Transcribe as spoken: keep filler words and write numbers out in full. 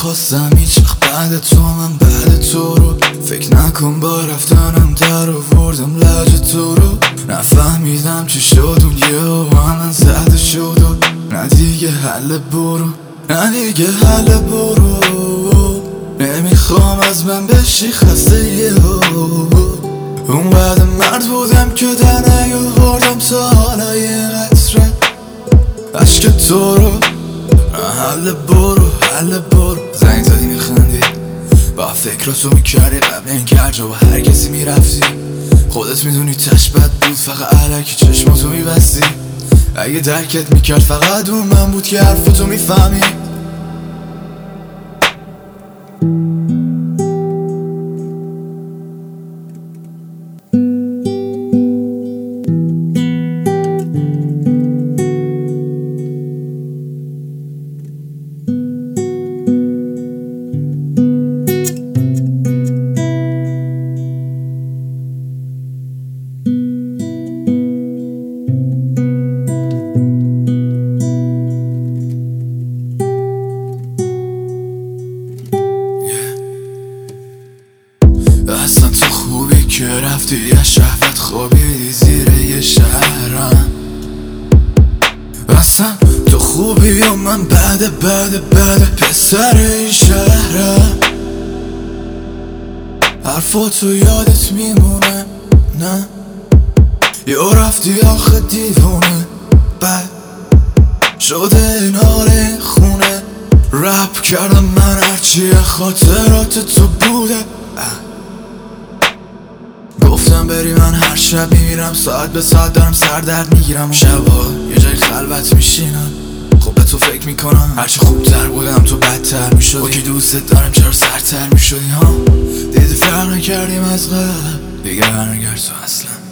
نخواستم هیچ وقت بعد تو، من بعد تو رو فکر نکن با رفتنم در آوردم لج تو رو. نفهمیدم چی شد اون یه من زده شد و نه دیگه حل برو، نه دیگه حل برو. نمیخوام از من بشی خسته یه اون بعد مرد بودم که در نیاوردم تا حالا یه قطره عشق تو رو. حل برو حل برو. زنگ زدی میخندی با فکراتو میکردی قبل این که هرجا با هر کسی میرفتی. خودت میدونی تش بد بود، فقط علکی چشماتو میبستی. اگه درکت میکرد فقط اون من بود که حرفتو میفهمی. اصلا تو خوبی که رفتی یه شهوت خوابیدی زیر یه شهرم. اصلا تو خوبی و من بعد بعد بعد پسر این شهرم. حرفاتو یادت میمونه نه یا رفتی آخه دیوونه. بعد شده این حال خونه رپ کردم من هرچی خاطرات تو بوده. گفتم بری من هر شب میمیرم، ساعت به ساعت دارم سر درد میگیرم. شبا یه جای خلوت میشینم خب به تو فکر میکنم هرچی خوبتر بودم تو بدتر میشدی. با کی دوستت دارم چرا سرتر میشدی ها. دیدی فرق نکردیم از قبل دیگه برنگرد تو اصلا.